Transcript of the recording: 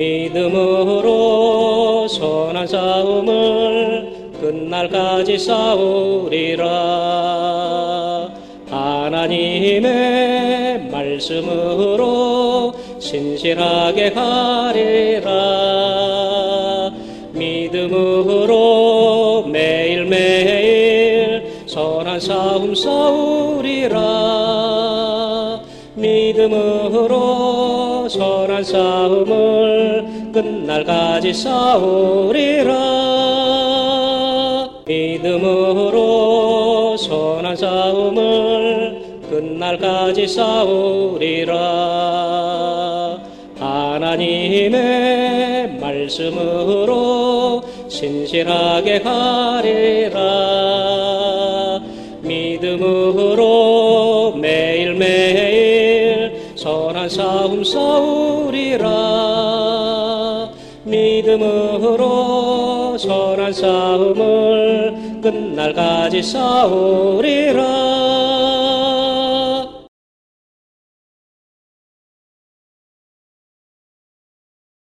믿음으로 선한 싸움을 끝날까지 싸우리라. 하나님의 말씀으로 신실하게 가리라. 믿음으로 매일매일 선한 싸움 싸우리라. 믿음으로 선한 싸움을 끝날까지 싸우리라. 믿음으로 선한 싸움을 끝날까지 싸우리라. 하나님의 말씀으로 신실하게 가리라. 믿음으로 매일매일 선한 싸움 싸우리라. 믿음으로 선한 싸움을 끝날까지 싸우리라.